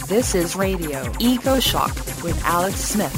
This is Radio Eco Shock with Alex Smith.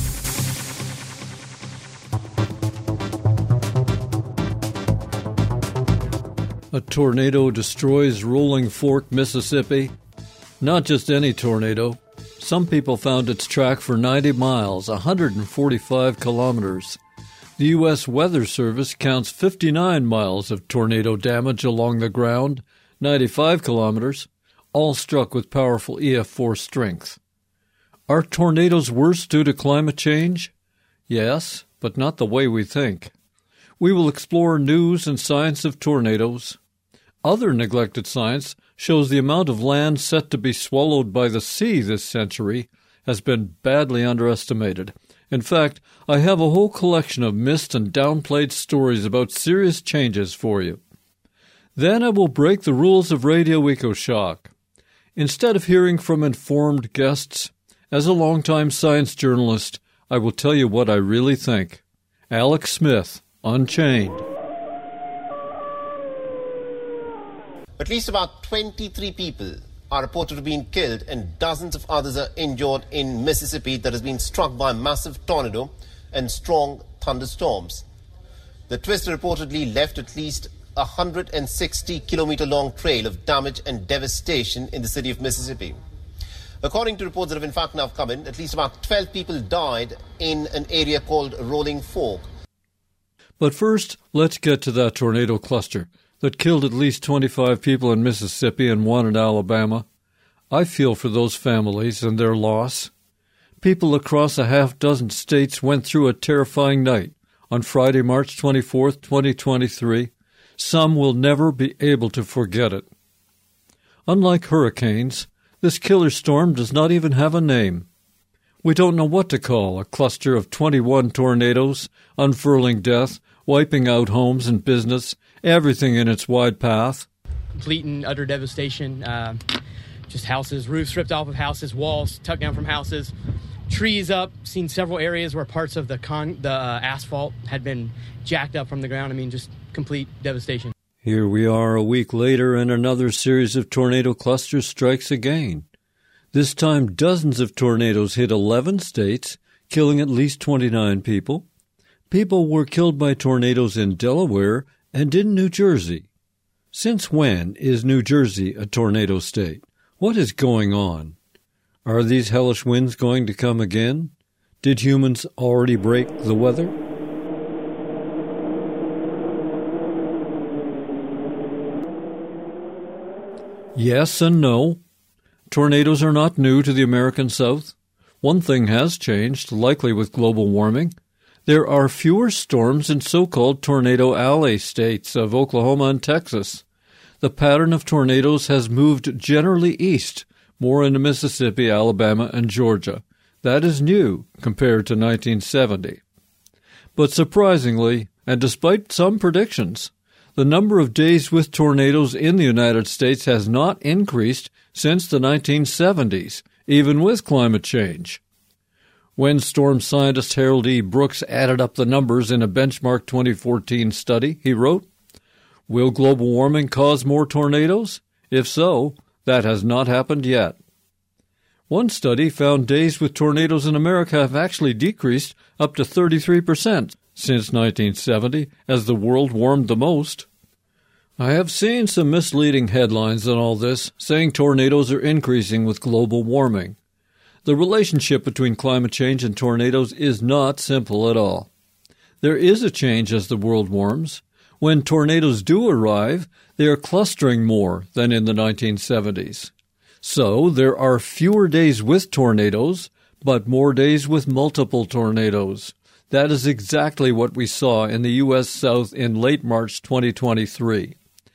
A tornado destroys Rolling Fork, Mississippi. Not just any tornado. Some people found its track for 90 miles, 145 kilometers. The U.S. Weather Service counts 59 miles of tornado damage along the ground, 95 kilometers, all struck with powerful EF4 strength. Are tornadoes worse due to climate change? Yes, but not the way we think. We will explore news and science of tornadoes. Other neglected science shows the amount of land set to be swallowed by the sea this century has been badly underestimated. In fact, I have a whole collection of missed and downplayed stories about serious changes for you. Then I will break the rules of Radio Eco Shock. Instead of hearing from informed guests, as a longtime science journalist, I will tell you what I really think. Alex Smith, Unchained. At least about 23 people are reported to have been killed and dozens of others are injured in Mississippi that has been struck by a massive tornado and strong thunderstorms. The twist reportedly left at least a 160-kilometer-long trail of damage and devastation in the city of Mississippi. According to reports that have in fact now come in, at least about 12 people died in an area called Rolling Fork. But first, let's get to that tornado cluster that killed at least 25 people in Mississippi and one in Alabama. I feel for those families and their loss. People across a half-dozen states went through a terrifying night on Friday, March 24th, 2023. Some will never be able to forget it. Unlike hurricanes, this killer storm does not even have a name. We don't know what to call a cluster of 21 tornadoes, unfurling death, wiping out homes and business, everything in its wide path. Complete and utter devastation. Just houses, roofs ripped off of houses, walls tucked down from houses, trees up. Seen several areas where parts of the asphalt had been jacked up from the ground. I mean, just complete devastation. Here we are a week later, and another series of tornado clusters strikes again. This time, dozens of tornadoes hit 11 states, killing at least 29 people. People were killed by tornadoes in Delaware and in New Jersey. Since when is New Jersey a tornado state? What is going on? Are these hellish winds going to come again? Did humans already break the weather? Yes and no. Tornadoes are not new to the American South. One thing has changed, likely with global warming. There are fewer storms in so-called Tornado Alley states of Oklahoma and Texas. The pattern of tornadoes has moved generally east, more into Mississippi, Alabama, and Georgia. That is new compared to 1970. But surprisingly, and despite some predictions, the number of days with tornadoes in the United States has not increased since the 1970s, even with climate change. When storm scientist Harold E. Brooks added up the numbers in a benchmark 2014 study, he wrote, "Will global warming cause more tornadoes? If so, that has not happened yet." One study found days with tornadoes in America have actually decreased up to 33% since 1970, as the world warmed the most. I have seen some misleading headlines on all this, saying tornadoes are increasing with global warming. The relationship between climate change and tornadoes is not simple at all. There is a change as the world warms. When tornadoes do arrive, they are clustering more than in the 1970s. So there are fewer days with tornadoes, but more days with multiple tornadoes. That is exactly what we saw in the U.S. South in late March 2023.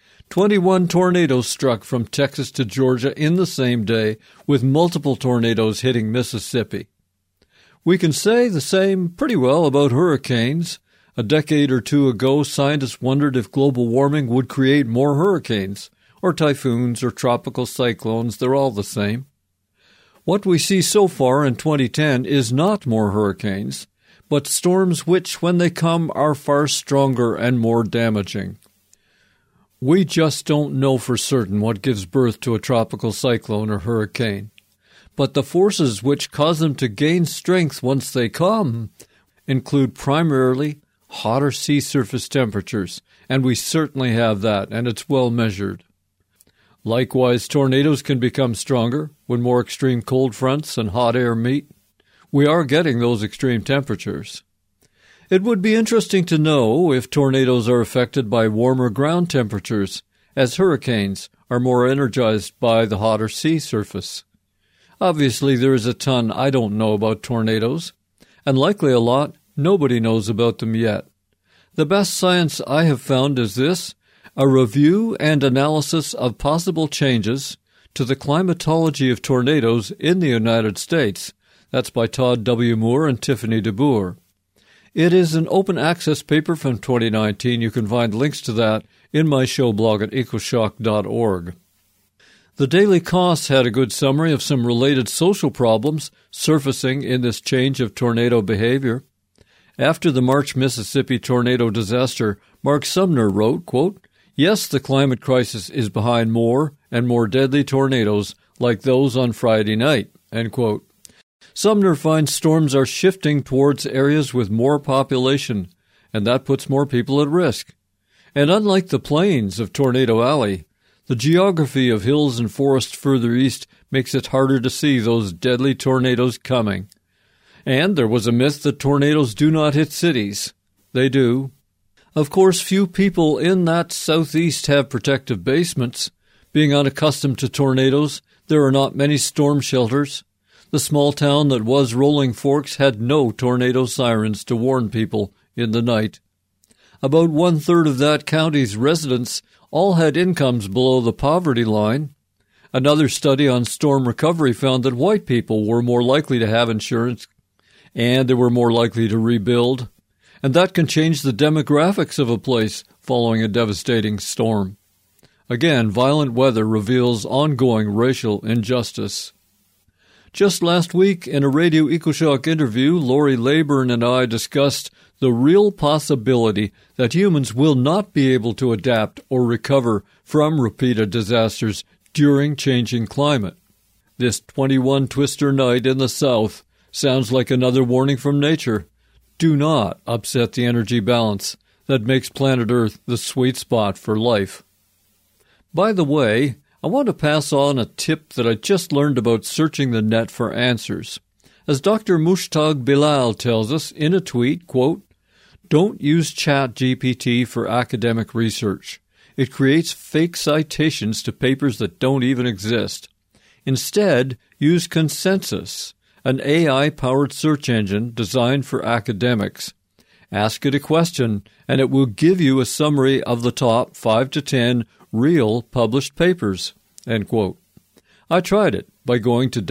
21 tornadoes struck from Texas to Georgia in the same day, with multiple tornadoes hitting Mississippi. We can say the same pretty well about hurricanes. A decade or two ago, scientists wondered if global warming would create more hurricanes, or typhoons, or tropical cyclones. They're all the same. What we see so far in 2010 is not more hurricanes, but storms which, when they come, are far stronger and more damaging. We just don't know for certain what gives birth to a tropical cyclone or hurricane. but the forces which cause them to gain strength once they come include primarily hotter sea surface temperatures, and we certainly have that, and it's well measured. Likewise, tornadoes can become stronger when more extreme cold fronts and hot air meet. We are getting those extreme temperatures. It would be interesting to know if tornadoes are affected by warmer ground temperatures, as hurricanes are more energized by the hotter sea surface. Obviously, there is a ton I don't know about tornadoes, and likely a lot nobody knows about them yet. The best science I have found is this: a review and analysis of possible changes to the climatology of tornadoes in the United States. That's by Todd W. Moore and Tiffany DeBoer. It is an open access paper from 2019. You can find links to that in my show blog at ecoshock.org. The Daily Kos had a good summary of some related social problems surfacing in this change of tornado behavior. After the March, Mississippi tornado disaster, Mark Sumner wrote, quote, "Yes, the climate crisis is behind more and more deadly tornadoes like those on Friday night," end quote. Sumner finds storms are shifting towards areas with more population, and that puts more people at risk. And unlike the plains of Tornado Alley, the geography of hills and forests further east makes it harder to see those deadly tornadoes coming. And there was a myth that tornadoes do not hit cities. They do. Of course, few people in that southeast have protective basements. Being unaccustomed to tornadoes, there are not many storm shelters. The small town that was Rolling Forks had no tornado sirens to warn people in the night. About 1/3 of that county's residents all had incomes below the poverty line. Another study on storm recovery found that white people were more likely to have insurance, and they were more likely to rebuild. And that can change the demographics of a place following a devastating storm. Again, violent weather reveals ongoing racial injustice. Just last week, in a Radio EcoShock interview, Lori Leyburn and I discussed the real possibility that humans will not be able to adapt or recover from repeated disasters during changing climate. This 21-twister night in the south sounds like another warning from nature. Do not upset the energy balance that makes planet Earth the sweet spot for life. By the way, I want to pass on a tip that I just learned about searching the net for answers. As Dr. Mushtaq Bilal tells us in a tweet, quote, "Don't use ChatGPT for academic research. It creates fake citations to papers that don't even exist. Instead, use Consensus, an AI-powered search engine designed for academics. Ask it a question, and it will give you a summary of the top 5 to 10 real published papers," end quote. I tried it by going to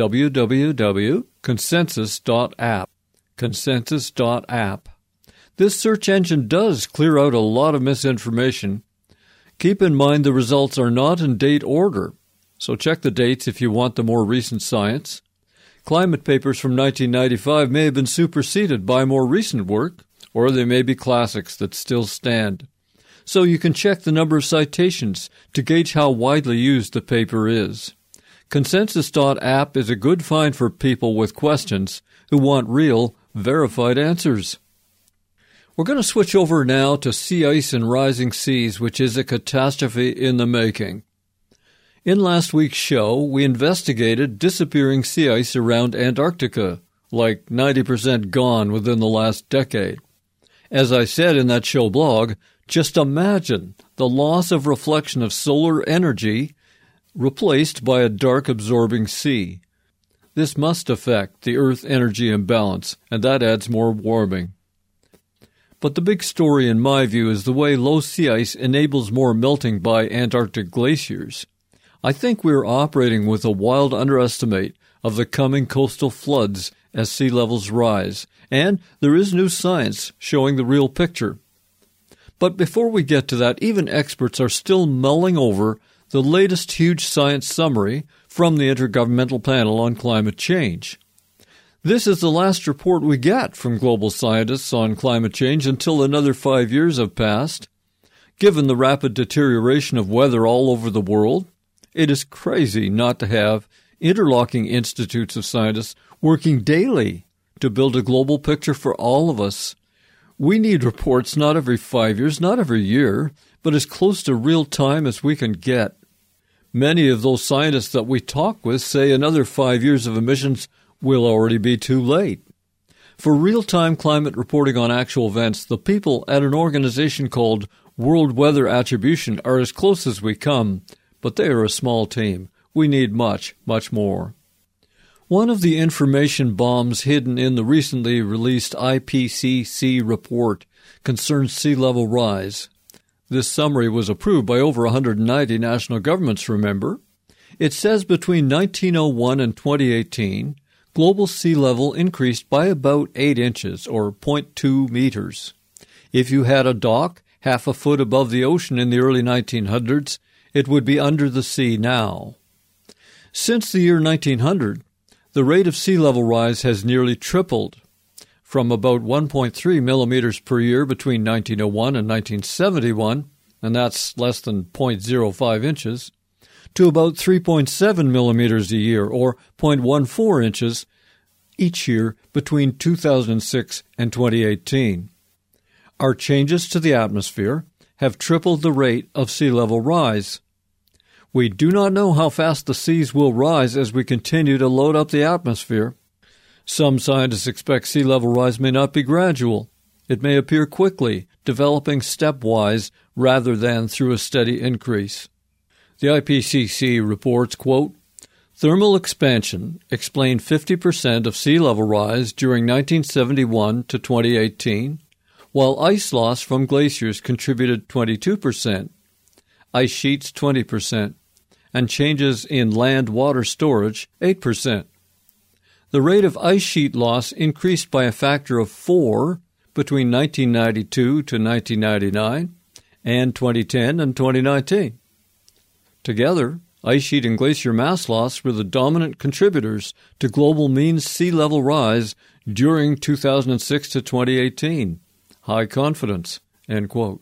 www.consensus.app. Consensus.app. This search engine does clear out a lot of misinformation. Keep in mind the results are not in date order, so check the dates if you want the more recent science. Climate papers from 1995 may have been superseded by more recent work, or they may be classics that still stand. So you can check the number of citations to gauge how widely used the paper is. Consensus.app is a good find for people with questions who want real, verified answers. We're going to switch over now to sea ice and rising seas, which is a catastrophe in the making. In last week's show, we investigated disappearing sea ice around Antarctica, like 90% gone within the last decade. As I said in that show blog, just imagine the loss of reflection of solar energy replaced by a dark absorbing sea. This must affect the Earth energy imbalance, and that adds more warming. But the big story in my view is the way low sea ice enables more melting by Antarctic glaciers. I think we are operating with a wild underestimate of the coming coastal floods as sea levels rise, and there is new science showing the real picture. But before we get to that, even experts are still mulling over the latest huge science summary from the Intergovernmental Panel on Climate Change. This is the last report we get from global scientists on climate change until another 5 years have passed. Given the rapid deterioration of weather all over the world, it is crazy not to have interlocking institutes of scientists working daily to build a global picture for all of us. We need reports not every 5 years, not every year, but as close to real time as we can get. Many of those scientists that we talk with say another 5 years of emissions will already be too late. For real-time climate reporting on actual events, the people at an organization called World Weather Attribution are as close as we come, but they are a small team. We need much, much more. One of the information bombs hidden in the recently released IPCC report concerns sea level rise. This summary was approved by over 190 national governments, remember? It says between 1901 and 2018, global sea level increased by about 8 inches, or 0.2 meters. If you had a dock half a foot above the ocean in the early 1900s, it would be under the sea now. Since the year 1900, the rate of sea level rise has nearly tripled, from about 1.3 millimeters per year between 1901 and 1971, and that's less than 0.05 inches, to about 3.7 millimeters a year, or 0.14 inches, each year between 2006 and 2018. Our changes to the atmosphere have tripled the rate of sea level rise. We do not know how fast the seas will rise as we continue to load up the atmosphere. Some scientists expect sea level rise may not be gradual. It may appear quickly, developing stepwise rather than through a steady increase. The IPCC reports, quote, thermal expansion explained 50% of sea level rise during 1971 to 2018, while ice loss from glaciers contributed 22%, ice sheets 20%, and changes in land water storage 8%. The rate of ice sheet loss increased by a factor of 4 between 1992 to 1999 and 2010 and 2019. Together, ice sheet and glacier mass loss were the dominant contributors to global mean sea level rise during 2006 to 2018. High confidence, end quote.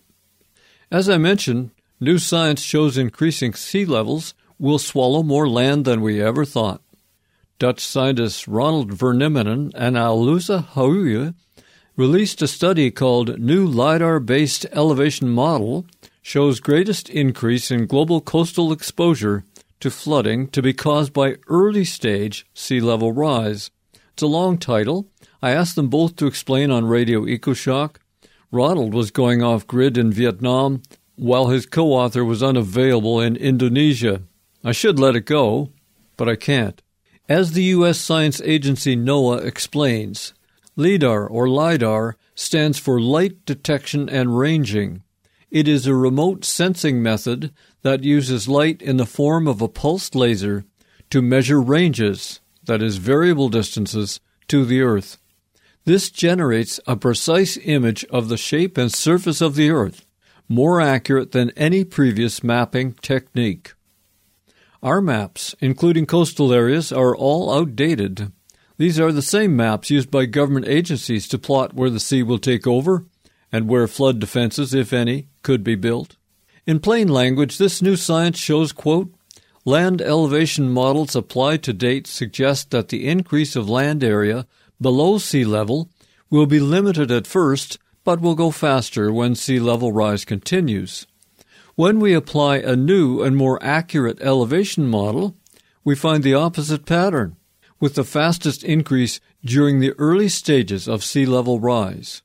As I mentioned, new science shows increasing sea levels will swallow more land than we ever thought. Dutch scientists Ronald Vernimmenen and Alusa Hauye released a study called New LIDAR-Based Elevation Model shows greatest increase in global coastal exposure to flooding to be caused by early-stage sea level rise. It's a long title. I asked them both to explain on Radio EcoShock. Ronald was going off-grid in Vietnam, while his co-author was unavailable in Indonesia. I should let it go, but I can't. As the U.S. science agency NOAA explains, LIDAR, or LIDAR, stands for Light Detection and Ranging. It is a remote sensing method that uses light in the form of a pulsed laser to measure ranges, that is, variable distances, to the Earth. This generates a precise image of the shape and surface of the Earth, more accurate than any previous mapping technique. Our maps, including coastal areas, are all outdated. These are the same maps used by government agencies to plot where the sea will take over and where flood defenses, if any, could be built. In plain language, this new science shows, quote, land elevation models applied to date suggest that the increase of land area below sea level will be limited at first, but will go faster when sea level rise continues. When we apply a new and more accurate elevation model, we find the opposite pattern, with the fastest increase during the early stages of sea level rise.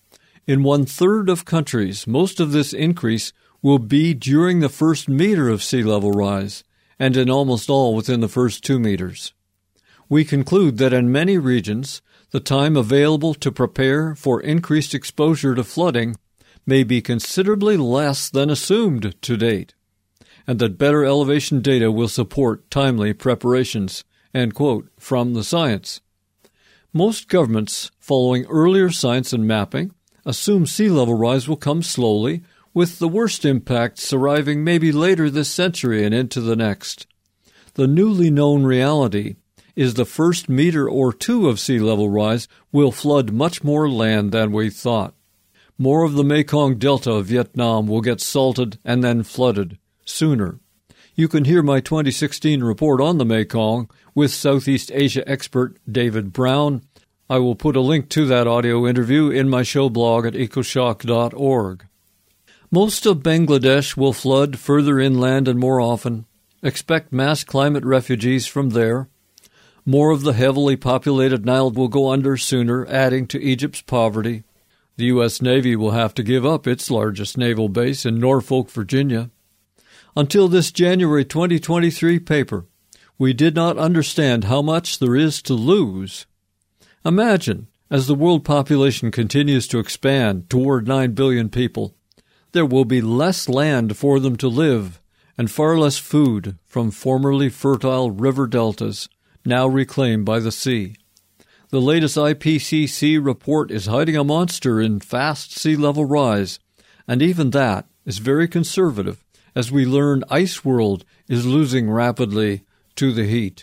In 1/3 of countries, most of this increase will be during the first meter of sea level rise, and in almost all within the first 2 meters. We conclude that in many regions, the time available to prepare for increased exposure to flooding may be considerably less than assumed to date, and that better elevation data will support timely preparations, end quote, from the science. Most governments, following earlier science and mapping, assume sea level rise will come slowly, with the worst impacts arriving maybe later this century and into the next. The newly known reality is the first meter or 2 of sea level rise will flood much more land than we thought. More of the Mekong Delta of Vietnam will get salted and then flooded sooner. You can hear my 2016 report on the Mekong with Southeast Asia expert David Brown. I will put a link to that audio interview in my show blog at ecoshock.org. Most of Bangladesh will flood further inland and more often. Expect mass climate refugees from there. More of the heavily populated Nile will go under sooner, adding to Egypt's poverty. The U.S. Navy will have to give up its largest naval base in Norfolk, Virginia. Until this January 2023 paper, we did not understand how much there is to lose. Imagine, as the world population continues to expand toward 9 billion people, there will be less land for them to live and far less food from formerly fertile river deltas now reclaimed by the sea. The latest IPCC report is hiding a monster in fast sea level rise, and even that is very conservative as we learn ice world is losing rapidly to the heat.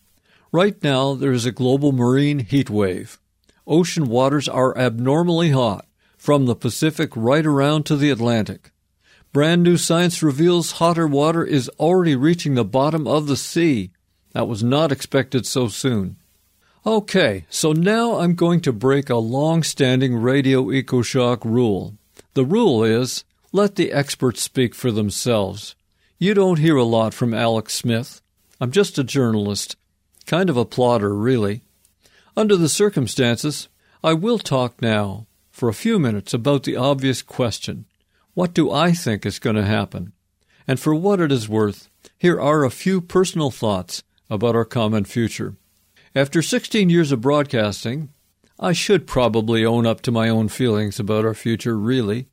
Right now, there is a global marine heat wave. Ocean waters are abnormally hot, from the Pacific right around to the Atlantic. Brand new science reveals hotter water is already reaching the bottom of the sea. That was not expected so soon. Okay, so now I'm going to break a long-standing Radio EcoShock rule. The rule is, let the experts speak for themselves. You don't hear a lot from Alex Smith. I'm just a journalist. Kind of a plotter, really. Under the circumstances, I will talk now for a few minutes about the obvious question. What do I think is going to happen? And for what it is worth, here are a few personal thoughts about our common future. After 16 years of broadcasting, I should probably own up to my own feelings about our future, really.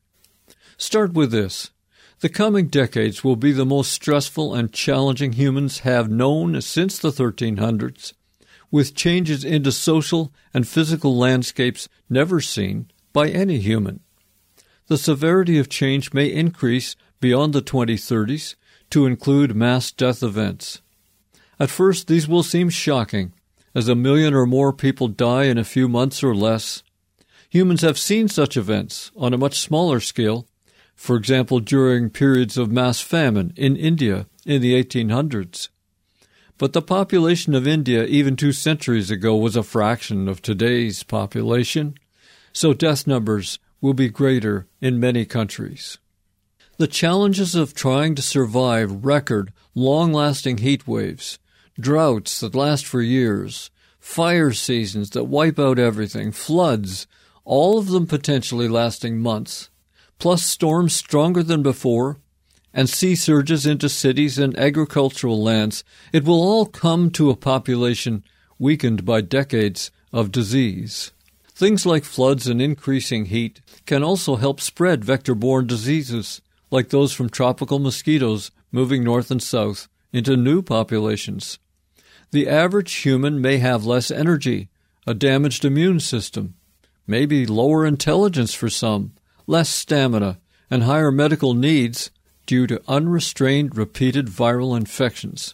Start with this. The coming decades will be the most stressful and challenging humans have known since the 1300s, with changes into social and physical landscapes never seen by any human. The severity of change may increase beyond the 2030s to include mass death events. At first, these will seem shocking, as 1 million or more people die in a few months or less. Humans have seen such events on a much smaller scale, for example, during periods of mass famine in India in the 1800s. But the population of India even 2 centuries ago was a fraction of today's population, so death numbers will be greater in many countries. The challenges of trying to survive record, long-lasting heat waves, droughts that last for years, fire seasons that wipe out everything, floods, all of them potentially lasting months, plus storms stronger than before, and sea surges into cities and agricultural lands, it will all come to a population weakened by decades of disease. Things like floods and increasing heat can also help spread vector-borne diseases, like those from tropical mosquitoes moving north and south into new populations. The average human may have less energy, a damaged immune system, maybe lower intelligence for some, less stamina, and higher medical needs due to unrestrained repeated viral infections.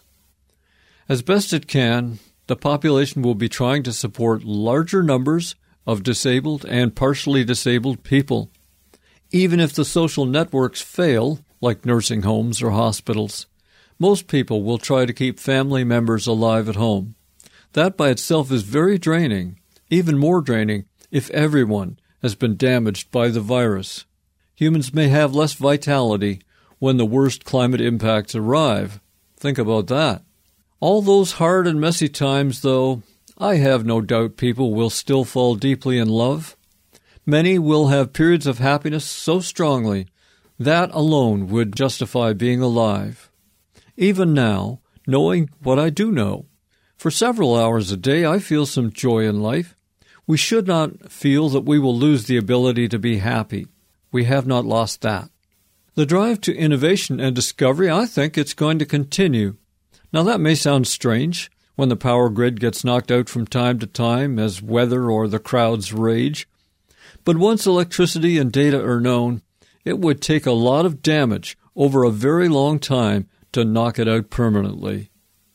As best it can, the population will be trying to support larger numbers of disabled and partially disabled people. Even if the social networks fail, like nursing homes or hospitals, most people will try to keep family members alive at home. That by itself is very draining, even more draining if everyone has been damaged by the virus. Humans may have less vitality when the worst climate impacts arrive. Think about that. All those hard and messy times, though, I have no doubt people will still fall deeply in love. Many will have periods of happiness so strongly that alone would justify being alive. Even now, knowing what I do know, for several hours a day I feel some joy in life. We should not feel that we will lose the ability to be happy. We have not lost that. The drive to innovation and discovery, I think it's going to continue. Now that may sound strange when the power grid gets knocked out from time to time as weather or the crowds rage. But once electricity and data are known, it would take a lot of damage over a very long time to knock it out permanently.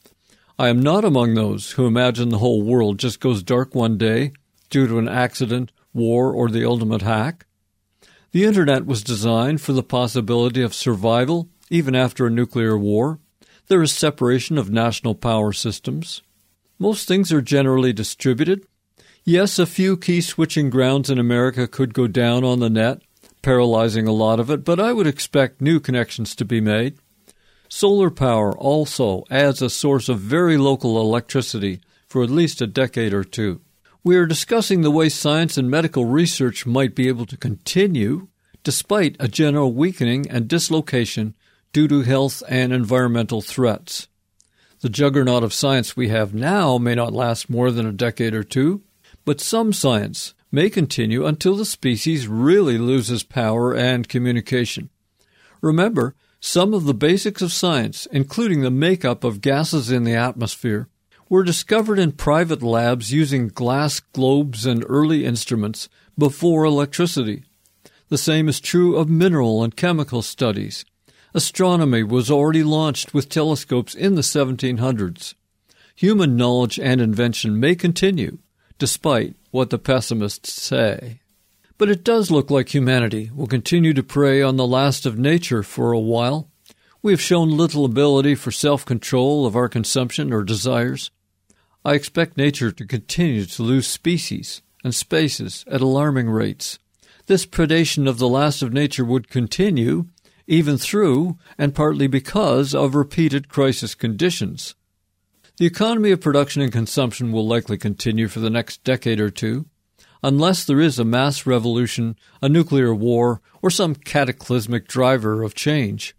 I am not among those who imagine the whole world just goes dark one day due to an accident, war, or the ultimate hack. The Internet was designed for the possibility of survival even after a nuclear war. There is separation of national power systems. Most things are generally distributed. Yes, a few key switching grounds in America could go down on the net, paralyzing a lot of it, but I would expect new connections to be made. Solar power also adds a source of very local electricity for at least a decade or two. We are discussing the way science and medical research might be able to continue despite a general weakening and dislocation due to health and environmental threats. The juggernaut of science we have now may not last more than a decade or two, but some science may continue until the species really loses power and communication. Remember, some of the basics of science, including the makeup of gases in the atmosphere, were discovered in private labs using glass globes and early instruments before electricity. The same is true of mineral and chemical studies. Astronomy was already launched with telescopes in the 1700s. Human knowledge and invention may continue, despite what the pessimists say. But it does look like humanity will continue to prey on the last of nature for a while. We have shown little ability for self-control of our consumption or desires. I expect nature to continue to lose species and spaces at alarming rates. This predation of the last of nature would continue, even through and partly because of repeated crisis conditions. The economy of production and consumption will likely continue for the next decade or two, unless there is a mass revolution, a nuclear war, or some cataclysmic driver of change.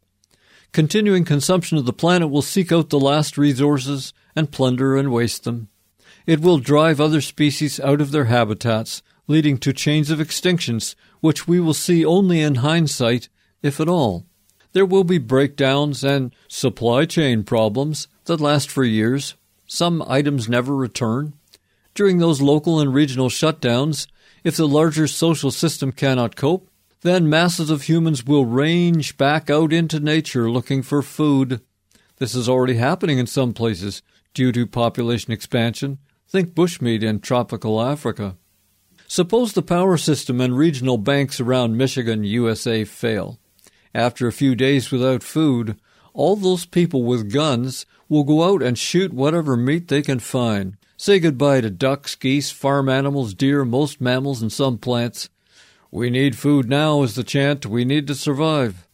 Continuing consumption of the planet will seek out the last resources and plunder and waste them. It will drive other species out of their habitats, leading to chains of extinctions, which we will see only in hindsight, if at all. There will be breakdowns and supply chain problems that last for years. Some items never return. During those local and regional shutdowns, if the larger social system cannot cope, then masses of humans will range back out into nature looking for food. This is already happening in some places due to population expansion. Think bushmeat in tropical Africa. Suppose the power system and regional banks around Michigan, USA fail. After a few days without food, all those people with guns will go out and shoot whatever meat they can find. Say goodbye to ducks, geese, farm animals, deer, most mammals, and some plants. We need food now is the chant. We need to survive.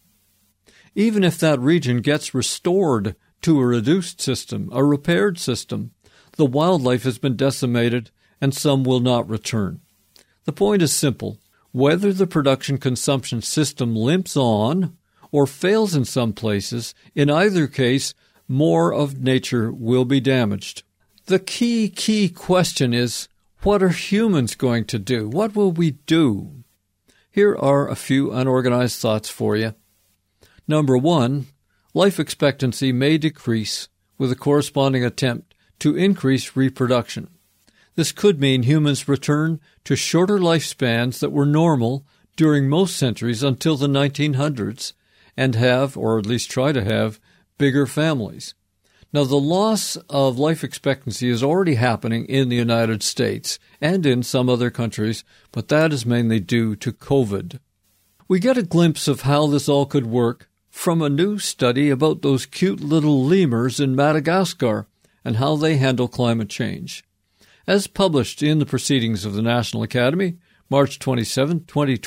Even if that region gets restored to a reduced system, a repaired system, the wildlife has been decimated and some will not return. The point is simple. Whether the production-consumption system limps on or fails in some places, in either case, more of nature will be damaged. The key question is, what are humans going to do? What will we do? Here are a few unorganized thoughts for you. Number 1, life expectancy may decrease with a corresponding attempt to increase reproduction. This could mean humans return to shorter lifespans that were normal during most centuries until the 1900s and have, or at least try to have, bigger families. Now, the loss of life expectancy is already happening in the United States and in some other countries, but that is mainly due to COVID. We get a glimpse of how this all could work from a new study about those cute little lemurs in Madagascar and how they handle climate change. As published in the Proceedings of the National Academy, March 27,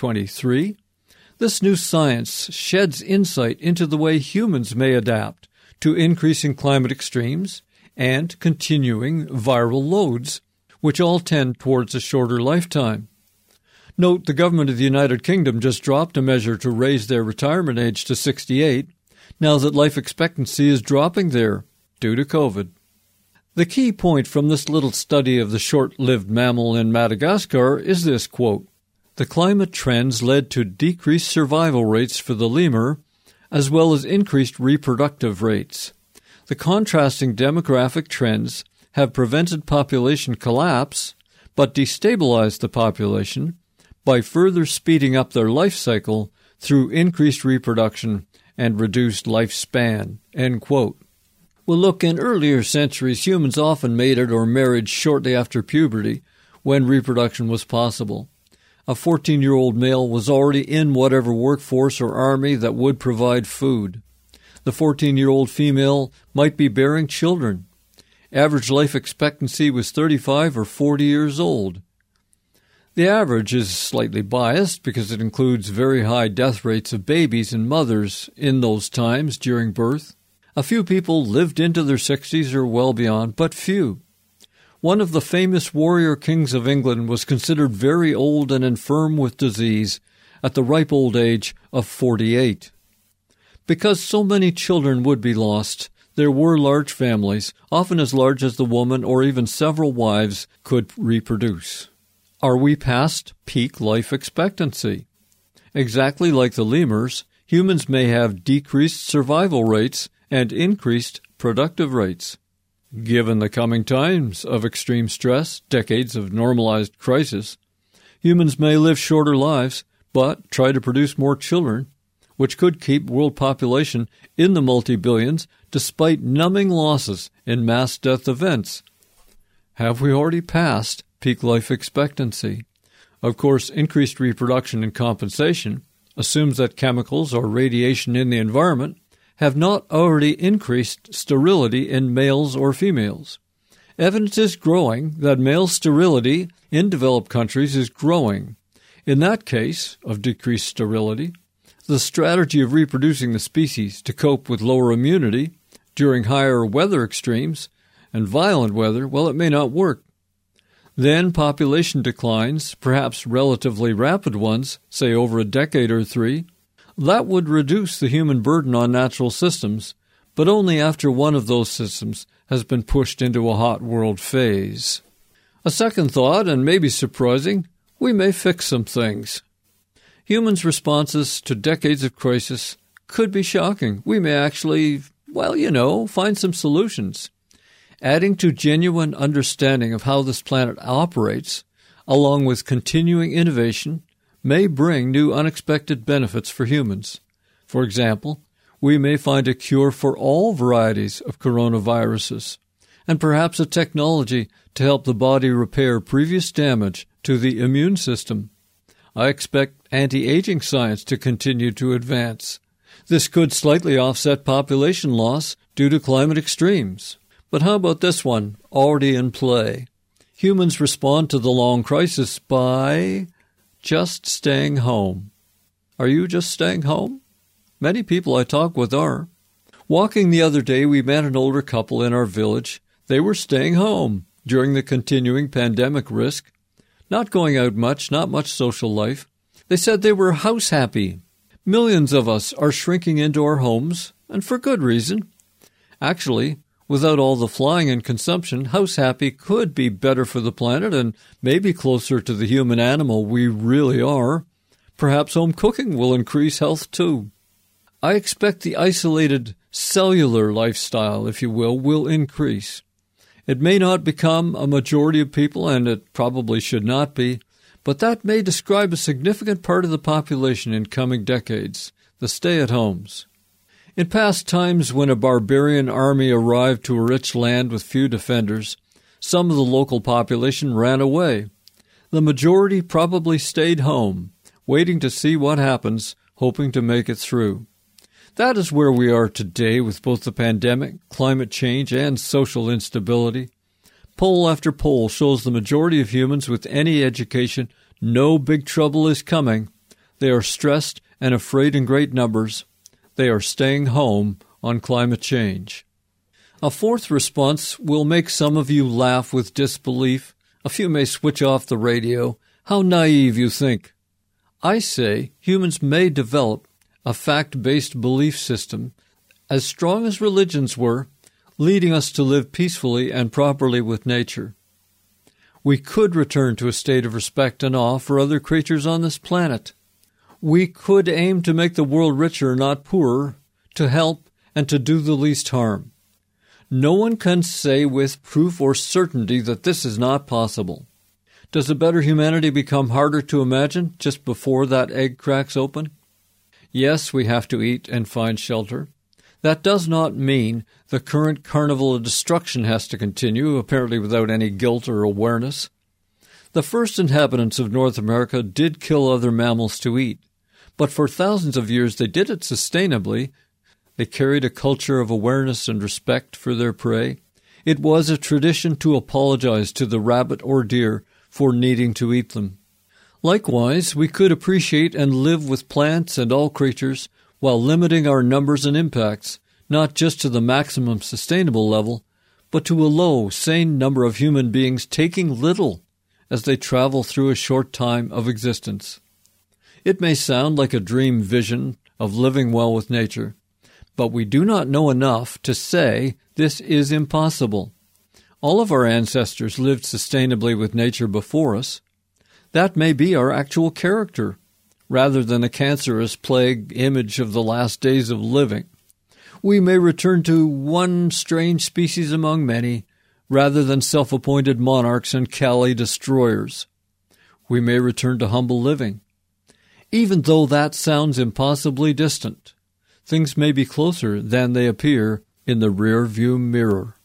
2023, this new science sheds insight into the way humans may adapt to increasing climate extremes and continuing viral loads, which all tend towards a shorter lifetime. Note the government of the United Kingdom just dropped a measure to raise their retirement age to 68, now that life expectancy is dropping there due to COVID. The key point from this little study of the short-lived mammal in Madagascar is this, quote, "The climate trends led to decreased survival rates for the lemur, as well as increased reproductive rates. The contrasting demographic trends have prevented population collapse, but destabilized the population by further speeding up their life cycle through increased reproduction and reduced lifespan," end quote. Well, look, in earlier centuries, humans often mated or married shortly after puberty when reproduction was possible. A 14-year-old male was already in whatever workforce or army that would provide food. The 14-year-old female might be bearing children. Average life expectancy was 35 or 40 years old. The average is slightly biased because it includes very high death rates of babies and mothers in those times during birth. A few people lived into their 60s or well beyond, but few. One of the famous warrior kings of England was considered very old and infirm with disease at the ripe old age of 48. Because so many children would be lost, there were large families, often as large as the woman or even several wives could reproduce. Are we past peak life expectancy? Exactly like the lemurs, humans may have decreased survival rates and increased productive rates. Given the coming times of extreme stress, decades of normalized crisis, humans may live shorter lives, but try to produce more children, which could keep world population in the multi-billions despite numbing losses in mass death events. Have we already passed peak life expectancy? Of course, increased reproduction and compensation assumes that chemicals or radiation in the environment have not already increased sterility in males or females. Evidence is growing that male sterility in developed countries is growing. In that case of decreased sterility, the strategy of reproducing the species to cope with lower immunity during higher weather extremes and violent weather, well, it may not work. Then population declines, perhaps relatively rapid ones, say over a decade or three. That would reduce the human burden on natural systems, but only after one of those systems has been pushed into a hot world phase. A second thought, and maybe surprising, we may fix some things. Humans' responses to decades of crisis could be shocking. We may actually, find some solutions. Adding to genuine understanding of how this planet operates, along with continuing innovation, may bring new unexpected benefits for humans. For example, we may find a cure for all varieties of coronaviruses, and perhaps a technology to help the body repair previous damage to the immune system. I expect anti-aging science to continue to advance. This could slightly offset population loss due to climate extremes. But how about this one, already in play? Humans respond to the long crisis by just staying home. Are you just staying home? Many people I talk with are. Walking the other day, we met an older couple in our village. They were staying home during the continuing pandemic risk, not going out much, not much social life. They said they were house happy. Millions of us are shrinking into our homes, and for good reason. Actually, without all the flying and consumption, house happy could be better for the planet and maybe closer to the human animal we really are. Perhaps home cooking will increase health too. I expect the isolated cellular lifestyle, if you will increase. It may not become a majority of people, and it probably should not be, but that may describe a significant part of the population in coming decades, the stay-at-homes. In past times when a barbarian army arrived to a rich land with few defenders, some of the local population ran away. The majority probably stayed home, waiting to see what happens, hoping to make it through. That is where we are today with both the pandemic, climate change, and social instability. Poll after poll shows the majority of humans with any education know big trouble is coming. They are stressed and afraid in great numbers. They are staying home on climate change. A fourth response will make some of you laugh with disbelief. A few may switch off the radio. How naive you think. I say humans may develop a fact-based belief system as strong as religions were, leading us to live peacefully and properly with nature. We could return to a state of respect and awe for other creatures on this planet. We could aim to make the world richer, not poorer, to help and to do the least harm. No one can say with proof or certainty that this is not possible. Does a better humanity become harder to imagine just before that egg cracks open? Yes, we have to eat and find shelter. That does not mean the current carnival of destruction has to continue, apparently without any guilt or awareness. The first inhabitants of North America did kill other mammals to eat, but for thousands of years they did it sustainably. They carried a culture of awareness and respect for their prey. It was a tradition to apologize to the rabbit or deer for needing to eat them. Likewise, we could appreciate and live with plants and all creatures while limiting our numbers and impacts, not just to the maximum sustainable level, but to a low, sane number of human beings taking little as they travel through a short time of existence. It may sound like a dream vision of living well with nature, but we do not know enough to say this is impossible. All of our ancestors lived sustainably with nature before us. That may be our actual character, rather than a cancerous plague image of the last days of living. We may return to one strange species among many, rather than self-appointed monarchs and Cali destroyers. We may return to humble living. Even though that sounds impossibly distant, things may be closer than they appear in the rear-view mirror.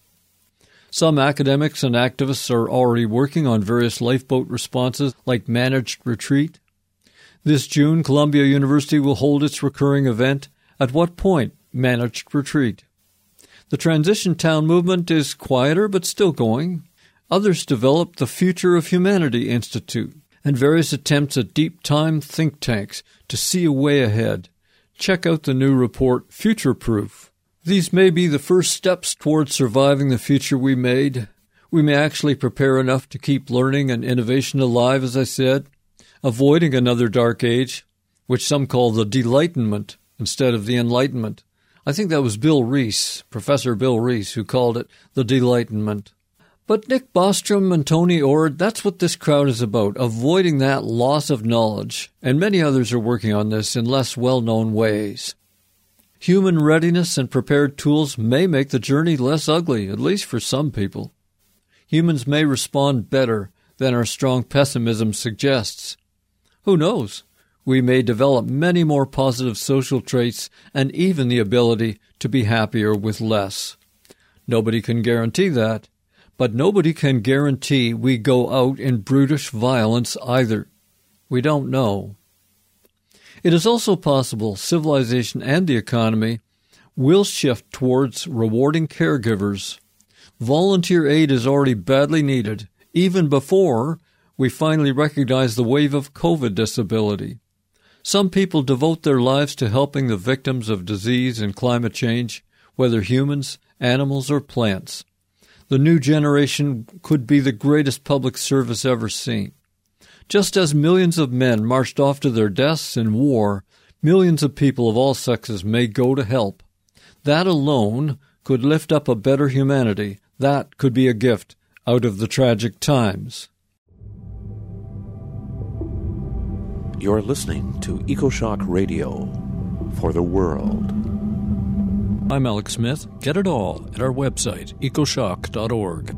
Some academics and activists are already working on various lifeboat responses like managed retreat. This June, Columbia University will hold its recurring event, At What Point? Managed Retreat. The Transition Town movement is quieter but still going. Others developed the Future of Humanity Institute and various attempts at deep-time think tanks to see a way ahead. Check out the new report, Future Proof. These may be the first steps towards surviving the future we made. We may actually prepare enough to keep learning and innovation alive, as I said, avoiding another dark age, which some call the Delightenment instead of the Enlightenment. I think that was Bill Reese, Professor Bill Reese, who called it the Delightenment. But Nick Bostrom and Tony Ord, that's what this crowd is about, avoiding that loss of knowledge, and many others are working on this in less well-known ways. Human readiness and prepared tools may make the journey less ugly, at least for some people. Humans may respond better than our strong pessimism suggests. Who knows? We may develop many more positive social traits and even the ability to be happier with less. Nobody can guarantee that, but nobody can guarantee we go out in brutish violence either. We don't know. It is also possible civilization and the economy will shift towards rewarding caregivers. Volunteer aid is already badly needed, even before we finally recognize the wave of COVID disability. Some people devote their lives to helping the victims of disease and climate change, whether humans, animals, or plants. The new generation could be the greatest public service ever seen. Just as millions of men marched off to their deaths in war, millions of people of all sexes may go to help. That alone could lift up a better humanity. That could be a gift out of the tragic times. You're listening to EcoShock Radio for the world. I'm Alex Smith. Get it all at our website, ecoshock.org.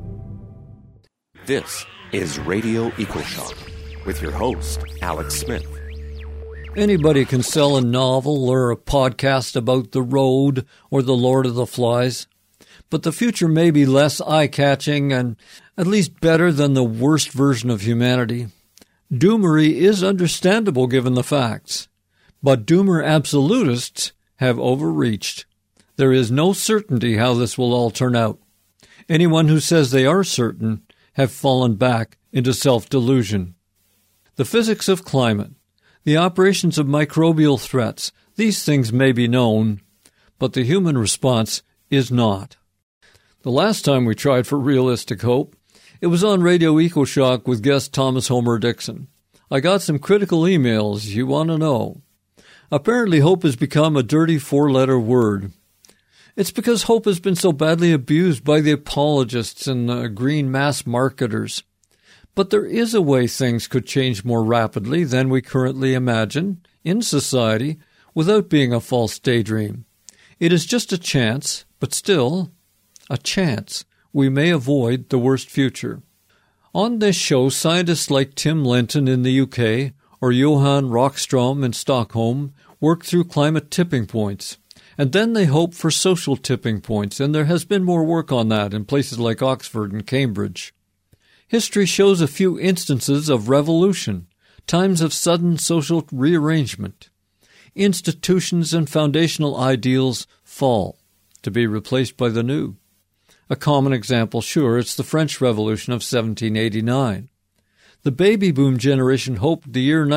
This is Radio EcoShock with your host, Alex Smith. Anybody can sell a novel or a podcast about the road or the Lord of the Flies, but the future may be less eye-catching and at least better than the worst version of humanity. Doomery is understandable given the facts, but doomer absolutists have overreached. There is no certainty how this will all turn out. Anyone who says they are certain have fallen back into self-delusion. The physics of climate, the operations of microbial threats, these things may be known, but the human response is not. The last time we tried for realistic hope, it was on Radio EcoShock with guest Thomas Homer Dixon. I got some critical emails you want to know. Apparently hope has become a dirty four-letter word. It's because hope has been so badly abused by the apologists and the green mass marketers. But there is a way things could change more rapidly than we currently imagine in society without being a false daydream. It is just a chance, but still a chance. We may avoid the worst future. On this show, scientists like Tim Linton in the UK or Johan Rockström in Stockholm work through climate tipping points. And then they hope for social tipping points, and there has been more work on that in places like Oxford and Cambridge. History shows a few instances of revolution, times of sudden social rearrangement. institutions and foundational ideals fall to be replaced by the new. A common example, sure, it's the French Revolution of 1789. The baby boom generation hoped the year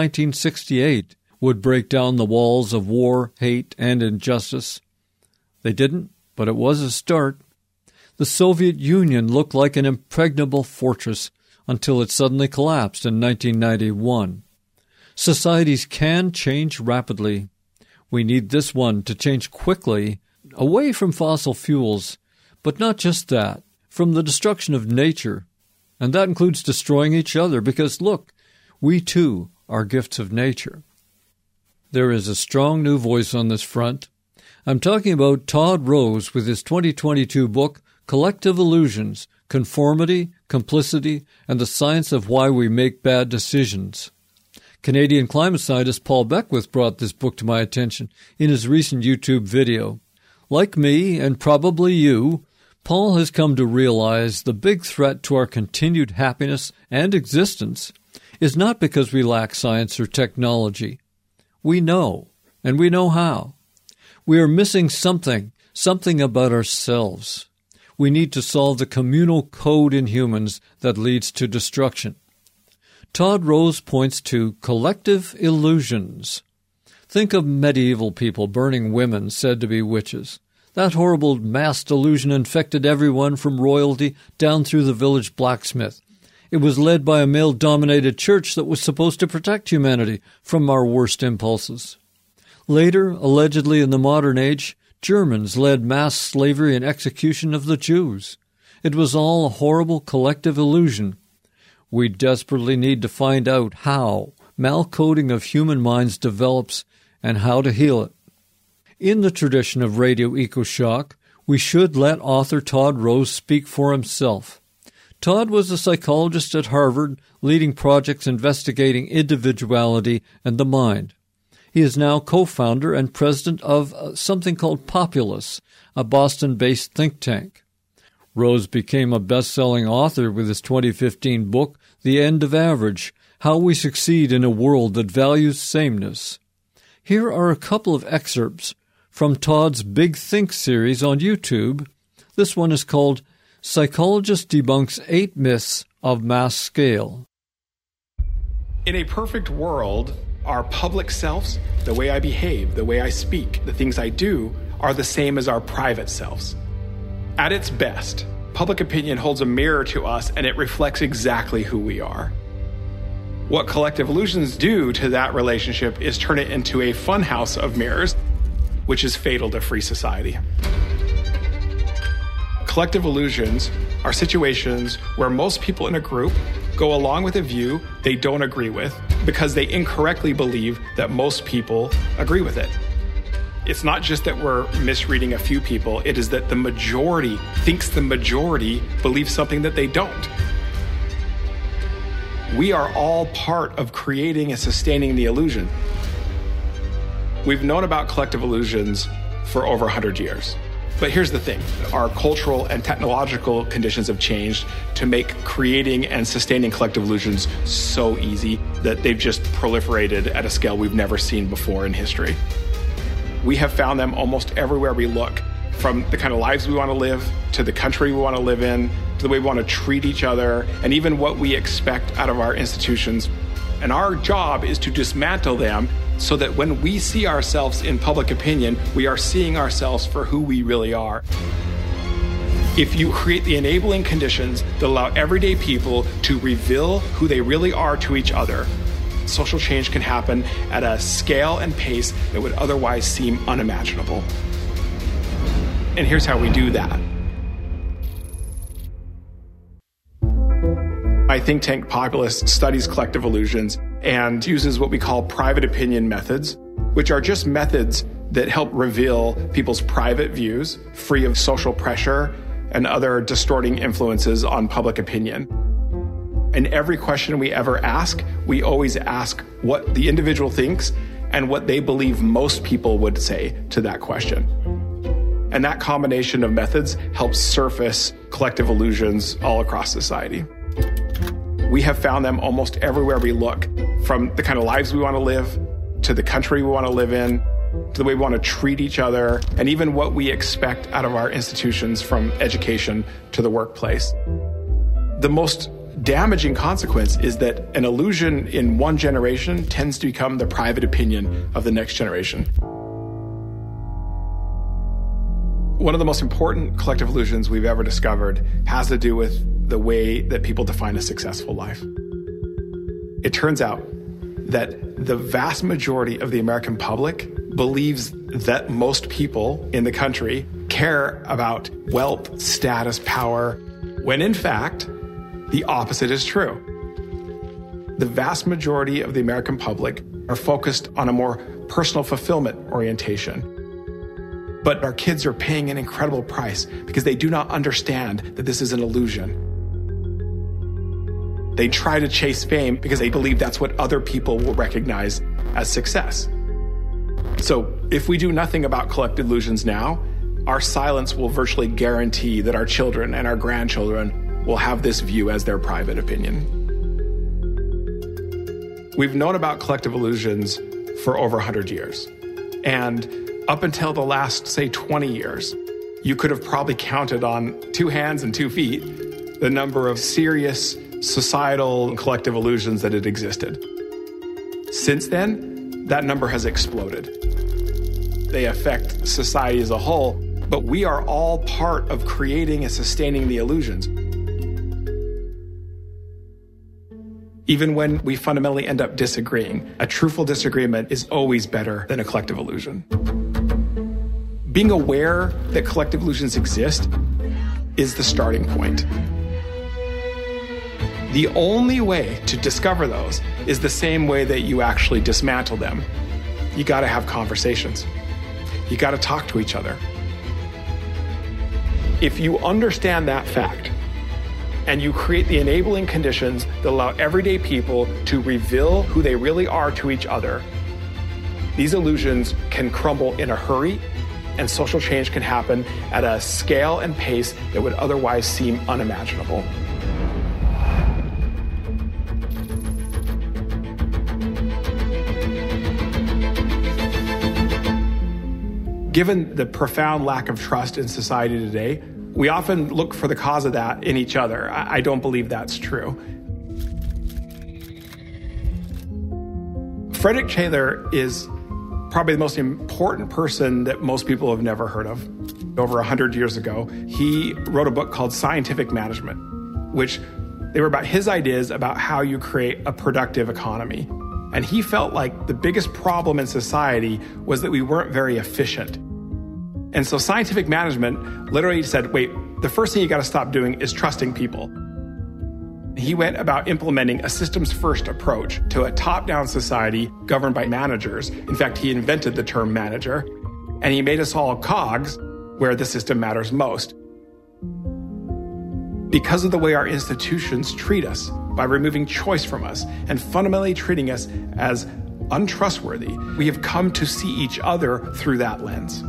1968 would break down the walls of war, hate, and injustice. They didn't, but it was a start. The Soviet Union looked like an impregnable fortress until it suddenly collapsed in 1991. Societies can change rapidly. We need this one to change quickly, away from fossil fuels, but not just that, from the destruction of nature. And that includes destroying each other, because, look, we too are gifts of nature. There is a strong new voice on this front. I'm talking about Todd Rose with his 2022 book, Collective Illusions, Conformity, Complicity, and the Science of Why We Make Bad Decisions. Canadian climate scientist Paul Beckwith brought this book to my attention in his recent YouTube video. Like me, and probably you, Paul has come to realize the big threat to our continued happiness and existence is not because we lack science or technology. We know, and we know how. We are missing something about ourselves. We need to solve the communal code in humans that leads to destruction. Todd Rose points to collective illusions. Think of medieval people burning women said to be witches. That horrible mass delusion infected everyone from royalty down through the village blacksmith. It was led by a male-dominated church that was supposed to protect humanity from our worst impulses. Later, allegedly in the modern age, Germans led mass slavery and execution of the Jews. It was all a horrible collective illusion. We desperately need to find out how malcoding of human minds develops and how to heal it. In the tradition of Radio EcoShock, we should let author Todd Rose speak for himself. Todd was a psychologist at Harvard, leading projects investigating individuality and the mind. He is now co-founder and president of something called Populous, a Boston-based think tank. Rose became a best-selling author with his 2015 book, The End of Average, How We Succeed in a World That Values Sameness. Here are a couple of excerpts from Todd's Big Think series on YouTube. This one is called Psychologist Debunks 8 Myths of Mass Scale. In a perfect world, our public selves, the way I behave, the way I speak, the things I do, are the same as our private selves. At its best, public opinion holds a mirror to us and it reflects exactly who we are. What collective illusions do to that relationship is turn it into a funhouse of mirrors, which is fatal to free society. Collective illusions are situations where most people in a group go along with a view they don't agree with because they incorrectly believe that most people agree with it. It's not just that we're misreading a few people, it is that the majority thinks the majority believes something that they don't. We are all part of creating and sustaining the illusion. We've known about collective illusions for over 100 years. But here's the thing, our cultural and technological conditions have changed to make creating and sustaining collective illusions so easy that they've just proliferated at a scale we've never seen before in history. We have found them almost everywhere we look, from the kind of lives we want to live, to the country we want to live in, to the way we want to treat each other, and even what we expect out of our institutions. And our job is to dismantle them so that when we see ourselves in public opinion, we are seeing ourselves for who we really are. If you create the enabling conditions that allow everyday people to reveal who they really are to each other, social change can happen at a scale and pace that would otherwise seem unimaginable. And here's how we do that. My think tank Populous studies collective illusions and uses what we call private opinion methods, which are just methods that help reveal people's private views, free of social pressure and other distorting influences on public opinion. In every question we ever ask, we always ask what the individual thinks and what they believe most people would say to that question. And that combination of methods helps surface collective illusions all across society. We have found them almost everywhere we look, from the kind of lives we want to live, to to the country we want to live in, to the way we want to treat each other, and even what we expect out of our institutions from education to the workplace. The most damaging consequence is that an illusion in one generation tends to become the private opinion of the next generation. One of the most important collective illusions we've ever discovered has to do with the way that people define a successful life. It turns out that the vast majority of the American public believes that most people in the country care about wealth, status, power, when in fact, the opposite is true. The vast majority of the American public are focused on a more personal fulfillment orientation. But our kids are paying an incredible price because they do not understand that this is an illusion. They try to chase fame because they believe that's what other people will recognize as success. So if we do nothing about collective illusions now, our silence will virtually guarantee that our children and our grandchildren will have this view as their private opinion. We've known about collective illusions for over 100 years. And up until the last, say, 20 years, you could have probably counted on 2 hands and 2 feet the number of serious societal and collective illusions that had existed. Since then, that number has exploded. They affect society as a whole, but we are all part of creating and sustaining the illusions. Even when we fundamentally end up disagreeing, a truthful disagreement is always better than a collective illusion. Being aware that collective illusions exist is the starting point. The only way to discover those is the same way that you actually dismantle them. You got to have conversations. You got to talk to each other. If you understand that fact, and you create the enabling conditions that allow everyday people to reveal who they really are to each other, these illusions can crumble in a hurry, and social change can happen at a scale and pace that would otherwise seem unimaginable. Given the profound lack of trust in society today, we often look for the cause of that in each other. I don't believe that's true. Frederick Taylor is probably the most important person that most people have never heard of. Over 100 years ago, he wrote a book called Scientific Management, which they were about his ideas about how you create a productive economy. And he felt like the biggest problem in society was that we weren't very efficient. And so scientific management literally said, wait, the first thing you got to stop doing is trusting people. He went about implementing a systems-first approach to a top-down society governed by managers. In fact, he invented the term manager, and he made us all cogs where the system matters most. Because of the way our institutions treat us, by removing choice from us and fundamentally treating us as untrustworthy, we have come to see each other through that lens.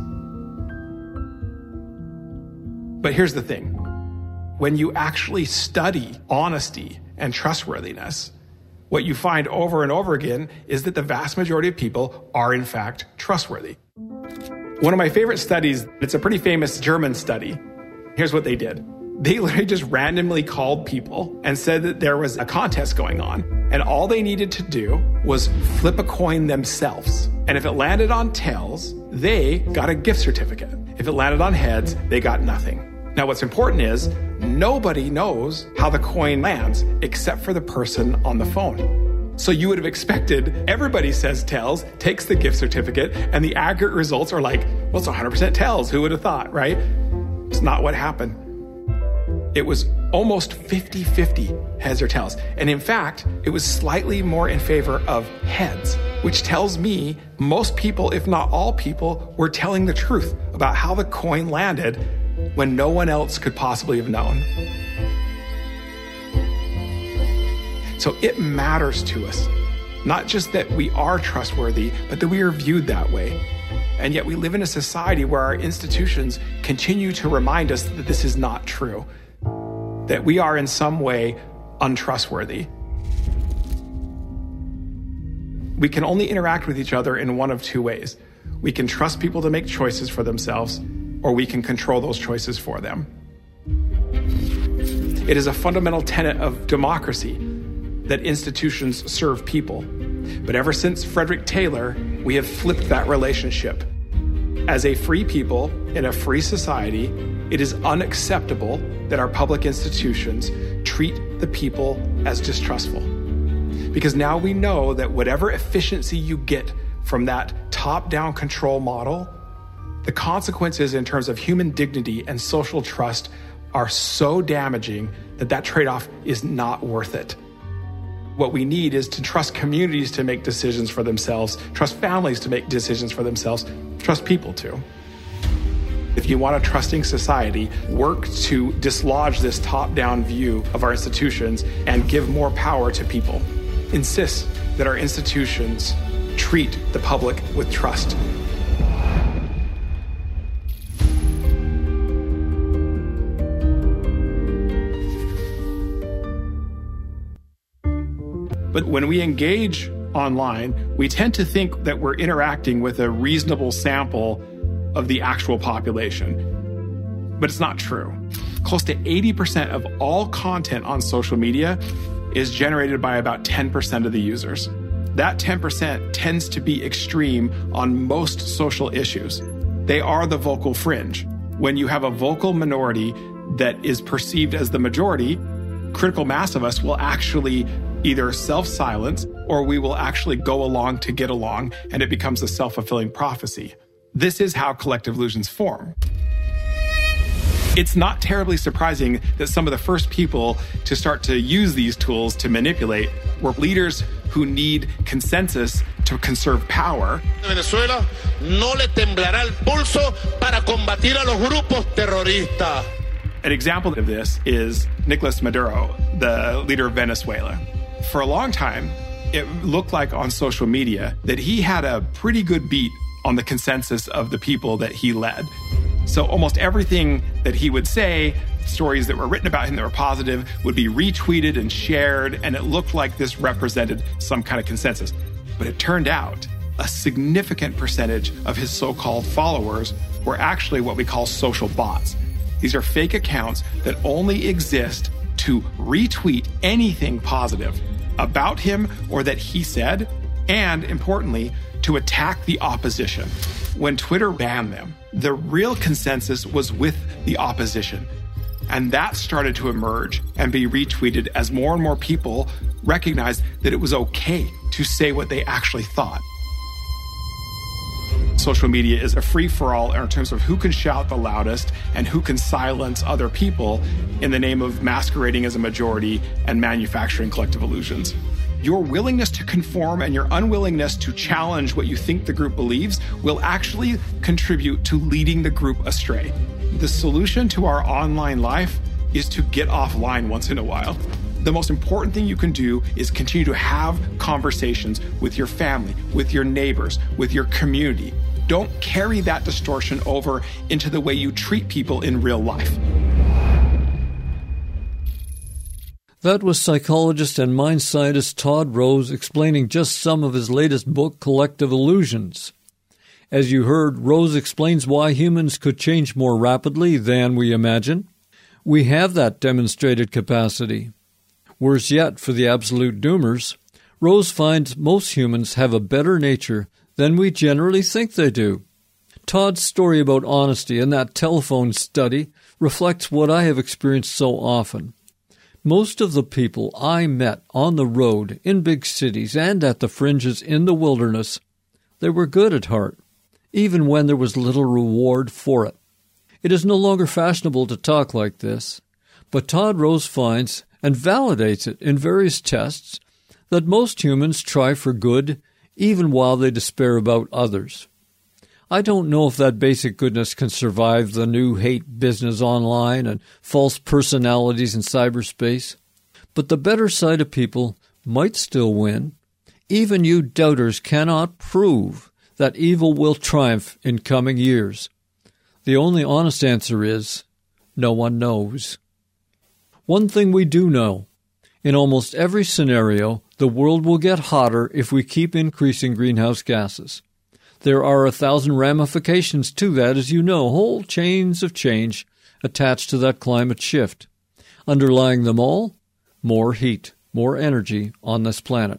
But here's the thing. When you actually study honesty and trustworthiness, what you find over and over again is that the vast majority of people are in fact trustworthy. One of my favorite studies, it's a pretty famous German study. Here's what they did. They literally just randomly called people and said that there was a contest going on, and all they needed to do was flip a coin themselves. And if it landed on tails, they got a gift certificate. If it landed on heads, they got nothing. Now, what's important is nobody knows how the coin lands except for the person on the phone. So you would have expected everybody says tails, takes the gift certificate, and the aggregate results are like, well, it's 100% tails. Who would have thought, right? It's not what happened. It was almost 50-50 heads or tails. And in fact, it was slightly more in favor of heads, which tells me most people, if not all people, were telling the truth about how the coin landed when no one else could possibly have known. So it matters to us, not just that we are trustworthy, but that we are viewed that way. And yet we live in a society where our institutions continue to remind us that this is not true, that we are in some way untrustworthy. We can only interact with each other in one of two ways. We can trust people to make choices for themselves, or we can control those choices for them. It is a fundamental tenet of democracy that institutions serve people. But ever since Frederick Taylor, we have flipped that relationship. As a free people in a free society, it is unacceptable that our public institutions treat the people as distrustful. Because now we know that whatever efficiency you get from that top-down control model, the consequences in terms of human dignity and social trust are so damaging that that trade-off is not worth it. What we need is to trust communities to make decisions for themselves, trust families to make decisions for themselves, trust people to. If you want a trusting society, work to dislodge this top-down view of our institutions and give more power to people. Insist that our institutions treat the public with trust. But when we engage online, we tend to think that we're interacting with a reasonable sample of the actual population. But it's not true. Close to 80% of all content on social media is generated by about 10% of the users. That 10% tends to be extreme on most social issues. They are the vocal fringe. When you have a vocal minority that is perceived as the majority, critical mass of us will actually either self-silence or we will actually go along to get along, and it becomes a self-fulfilling prophecy. This is how collective illusions form. It's not terribly surprising that some of the first people to start to use these tools to manipulate were leaders who need consensus to conserve power. Venezuela no le temblará el pulso para combatir a los grupos terroristas. An example of this is Nicolas Maduro, the leader of Venezuela. For a long time, it looked like on social media that he had a pretty good beat on the consensus of the people that he led. So almost everything that he would say, stories that were written about him that were positive, would be retweeted and shared, and it looked like this represented some kind of consensus. But it turned out a significant percentage of his so-called followers were actually what we call social bots. These are fake accounts that only exist to retweet anything positive about him or that he said, and importantly, to attack the opposition. When Twitter banned them, the real consensus was with the opposition. And that started to emerge and be retweeted as more and more people recognized that it was okay to say what they actually thought. Social media is a free-for-all in terms of who can shout the loudest and who can silence other people in the name of masquerading as a majority and manufacturing collective illusions. Your willingness to conform and your unwillingness to challenge what you think the group believes will actually contribute to leading the group astray. The solution to our online life is to get offline once in a while. The most important thing you can do is continue to have conversations with your family, with your neighbors, with your community. Don't carry that distortion over into the way you treat people in real life. That was psychologist and mind scientist Todd Rose explaining just some of his latest book, Collective Illusions. As you heard, Rose explains why humans could change more rapidly than we imagine. We have that demonstrated capacity. Worse yet, for the absolute doomers, Rose finds most humans have a better nature than we generally think they do. Todd's story about honesty and that telephone study reflects what I have experienced so often. Most of the people I met on the road, in big cities, and at the fringes in the wilderness, they were good at heart, even when there was little reward for it. It is no longer fashionable to talk like this, but Todd Rose finds and validates it in various tests that most humans try for good even while they despair about others. I don't know if that basic goodness can survive the new hate business online and false personalities in cyberspace, but the better side of people might still win. Even you doubters cannot prove that evil will triumph in coming years. The only honest answer is, no one knows. One thing we do know, in almost every scenario, the world will get hotter if we keep increasing greenhouse gases. There are 1,000 ramifications to that, as you know, whole chains of change attached to that climate shift. Underlying them all, more heat, more energy on this planet.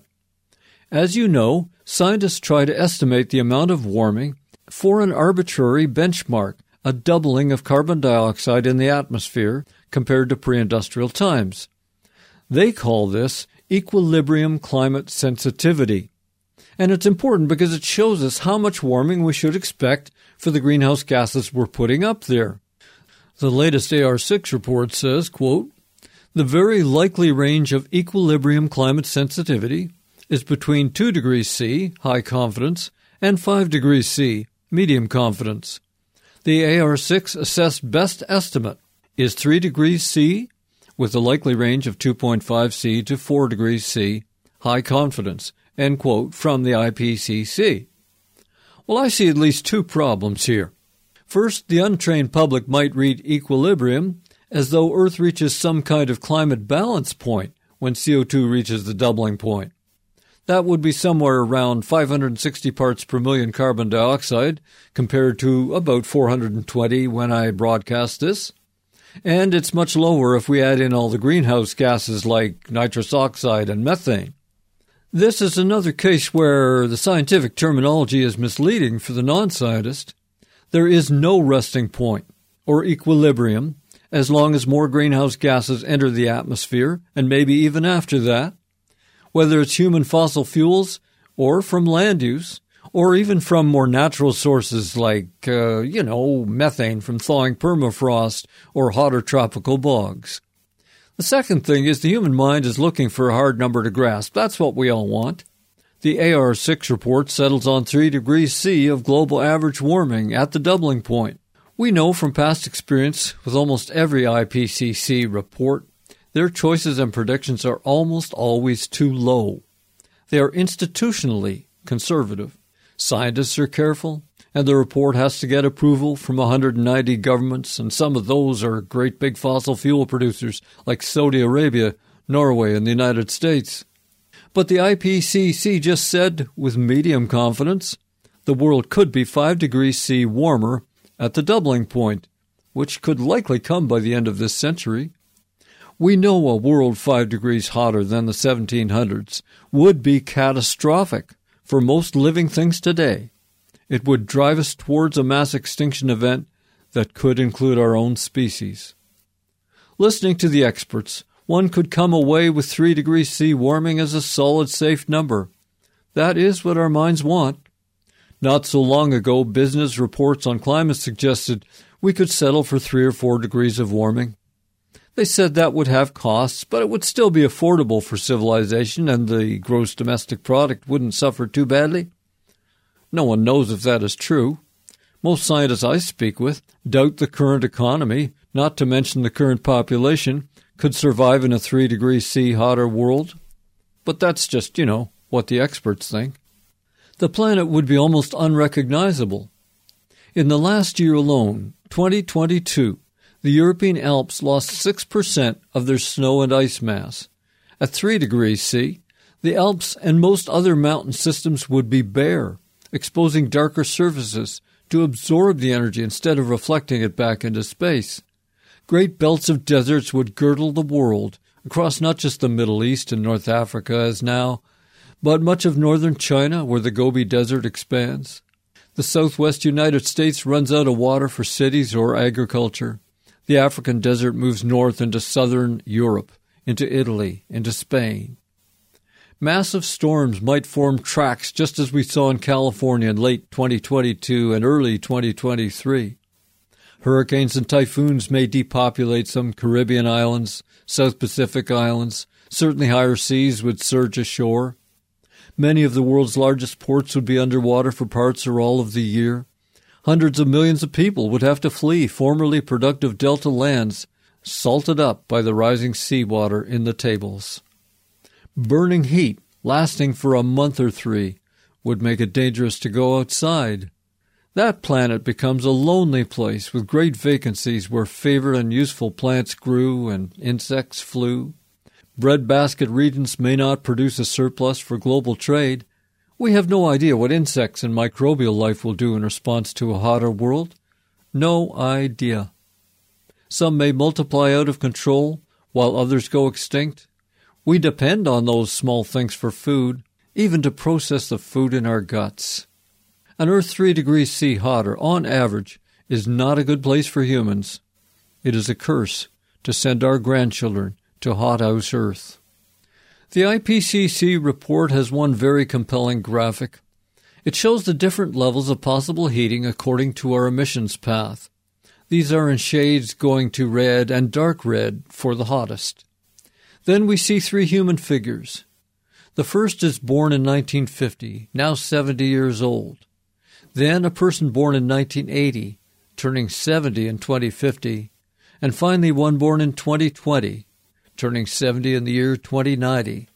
As you know, scientists try to estimate the amount of warming for an arbitrary benchmark, a doubling of carbon dioxide in the atmosphere compared to pre-industrial times. They call this equilibrium climate sensitivity. And it's important because it shows us how much warming we should expect for the greenhouse gases we're putting up there. The latest AR6 report says, quote, "The very likely range of equilibrium climate sensitivity is between 2 degrees C, high confidence, and 5 degrees C, medium confidence. The AR6 assessed best estimate is 3 degrees C, with a likely range of 2.5 C to 4 degrees C, high confidence," end quote, from the IPCC. Well, I see at least two problems here. First, the untrained public might read equilibrium as though Earth reaches some kind of climate balance point when CO2 reaches the doubling point. That would be somewhere around 560 parts per million carbon dioxide compared to about 420 when I broadcast this. And it's much lower if we add in all the greenhouse gases like nitrous oxide and methane. This is another case where the scientific terminology is misleading for the non-scientist. There is no resting point or equilibrium as long as more greenhouse gases enter the atmosphere, and maybe even after that. Whether it's human fossil fuels or from land use, or even from more natural sources like, methane from thawing permafrost or hotter tropical bogs. The second thing is the human mind is looking for a hard number to grasp. That's what we all want. The AR6 report settles on 3 degrees C of global average warming at the doubling point. We know from past experience with almost every IPCC report, their choices and predictions are almost always too low. They are institutionally conservative. Scientists are careful, and the report has to get approval from 190 governments, and some of those are great big fossil fuel producers like Saudi Arabia, Norway, and the United States. But the IPCC just said, with medium confidence, the world could be 5 degrees C warmer at the doubling point, which could likely come by the end of this century. We know a world 5 degrees hotter than the 1700s would be catastrophic for most living things today. It would drive us towards a mass extinction event that could include our own species. Listening to the experts, one could come away with 3 degrees C warming as a solid, safe number. That is what our minds want. Not so long ago, business reports on climate suggested we could settle for 3 or 4 degrees of warming. They said that would have costs, but it would still be affordable for civilization and the gross domestic product wouldn't suffer too badly. No one knows if that is true. Most scientists I speak with doubt the current economy, not to mention the current population, could survive in a 3 degrees C hotter world. But that's just, what the experts think. The planet would be almost unrecognizable. In the last year alone, 2022, the European Alps lost 6% of their snow and ice mass. At 3 degrees C, the Alps and most other mountain systems would be bare, exposing darker surfaces to absorb the energy instead of reflecting it back into space. Great belts of deserts would girdle the world, across not just the Middle East and North Africa as now, but much of northern China where the Gobi Desert expands. The southwest United States runs out of water for cities or agriculture. The African desert moves north into southern Europe, into Italy, into Spain. Massive storms might form tracks just as we saw in California in late 2022 and early 2023. Hurricanes and typhoons may depopulate some Caribbean islands, South Pacific islands. Certainly higher seas would surge ashore. Many of the world's largest ports would be underwater for parts or all of the year. Hundreds of millions of people would have to flee formerly productive delta lands, salted up by the rising seawater in the tables. Burning heat, lasting for a month or 3, would make it dangerous to go outside. That planet becomes a lonely place with great vacancies where favorite and useful plants grew and insects flew. breadbasket regions may not produce a surplus for global trade. We have no idea what insects and microbial life will do in response to a hotter world. No idea. Some may multiply out of control, while others go extinct. We depend on those small things for food, even to process the food in our guts. An Earth 3 degrees C hotter, on average, is not a good place for humans. It is a curse to send our grandchildren to hothouse Earth. The IPCC report has one very compelling graphic. It shows the different levels of possible heating according to our emissions path. These are in shades going to red and dark red for the hottest. Then we see three human figures. The first is born in 1950, now 70 years old. Then a person born in 1980, turning 70 in 2050. And finally one born in 2020, turning 70 in the year 2090.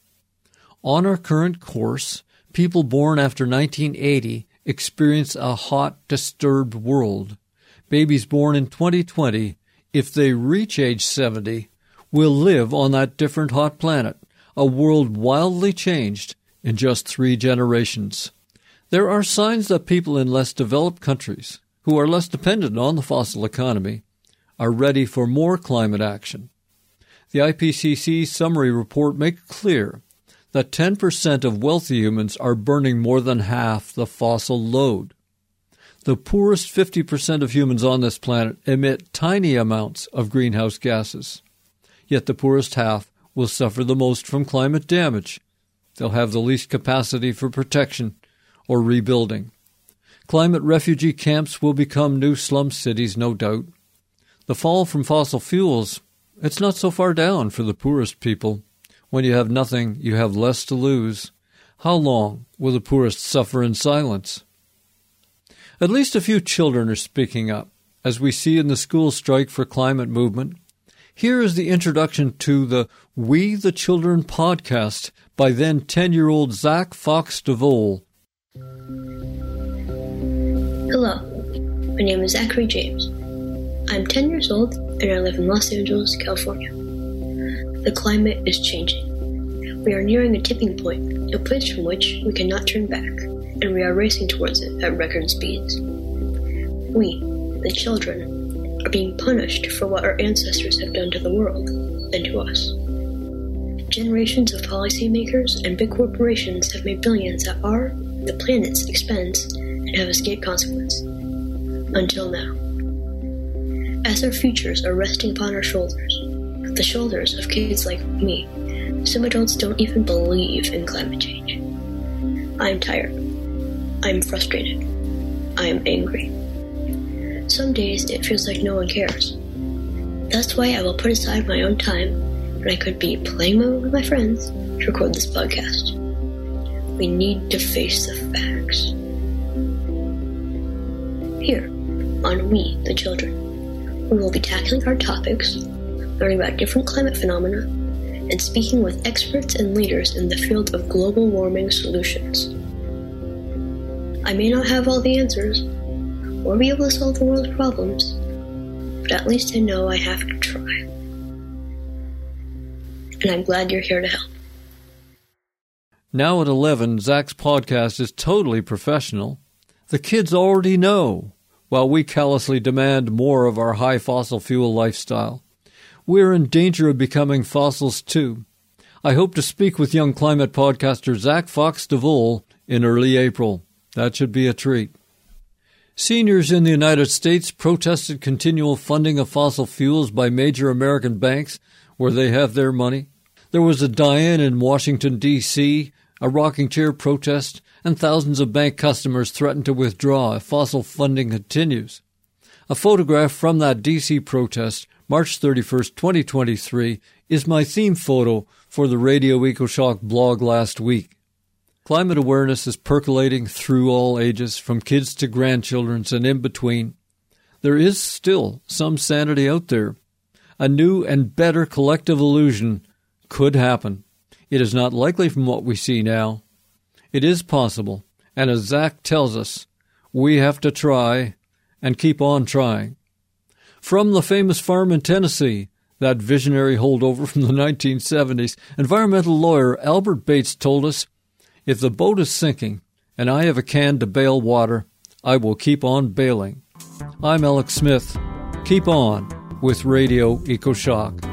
On our current course, people born after 1980 experience a hot, disturbed world. Babies born in 2020, if they reach age 70, will live on that different hot planet, a world wildly changed in just 3 generations. There are signs that people in less developed countries, who are less dependent on the fossil economy, are ready for more climate action. The IPCC summary report makes clear that 10% of wealthy humans are burning more than half the fossil load. The poorest 50% of humans on this planet emit tiny amounts of greenhouse gases. Yet the poorest half will suffer the most from climate damage. They'll have the least capacity for protection or rebuilding. Climate refugee camps will become new slum cities, no doubt. The fall from fossil fuels, it's not so far down for the poorest people. When you have nothing, you have less to lose. How long will the poorest suffer in silence? At least a few children are speaking up, as we see in the school strike for climate movement. Here is the introduction to the We the Children podcast by then 10-year-old Zach Fox DeVole. Hello, my name is Zachary James. I'm 10 years old and I live in Los Angeles, California. The climate is changing. We are nearing a tipping point, a place from which we cannot turn back, and we are racing towards it at record speeds. We, the children, are being punished for what our ancestors have done to the world and to us. Generations of policymakers and big corporations have made billions at our, the planet's, expense and have escaped consequence. Until now. As our futures are resting upon our shoulders, the shoulders of kids like me, some adults don't even believe in climate change. I am tired. I am frustrated. I am angry. Some days it feels like no one cares. That's why I will put aside my own time when I could be playing with my friends to record this podcast. We need to face the facts. Here, on We, the Children, we will be tackling hard topics, learning about different climate phenomena, and speaking with experts and leaders in the field of global warming solutions. I may not have all the answers, or be able to solve the world's problems, but at least I know I have to try. And I'm glad you're here to help. Now at 11, Zach's podcast is totally professional. The kids already know, while we callously demand more of our high fossil fuel lifestyle. We're in danger of becoming fossils too. I hope to speak with young climate podcaster Zach Fox DeVole in early April. That should be a treat. Seniors in the United States protested continual funding of fossil fuels by major American banks where they have their money. There was a die-in in Washington, D.C., a rocking chair protest, and thousands of bank customers threatened to withdraw if fossil funding continues. A photograph from that D.C. protest, March 31st, 2023, is my theme photo for the Radio EcoShock blog last week. Climate awareness is percolating through all ages, from kids to grandchildren and in between. There is still some sanity out there. A new and better collective illusion could happen. It is not likely from what we see now. It is possible, and as Zach tells us, we have to try and keep on trying. From the famous farm in Tennessee, that visionary holdover from the 1970s, environmental lawyer Albert Bates told us, "If the boat is sinking and I have a can to bail water, I will keep on bailing." I'm Alex Smith. Keep on with Radio EcoShock.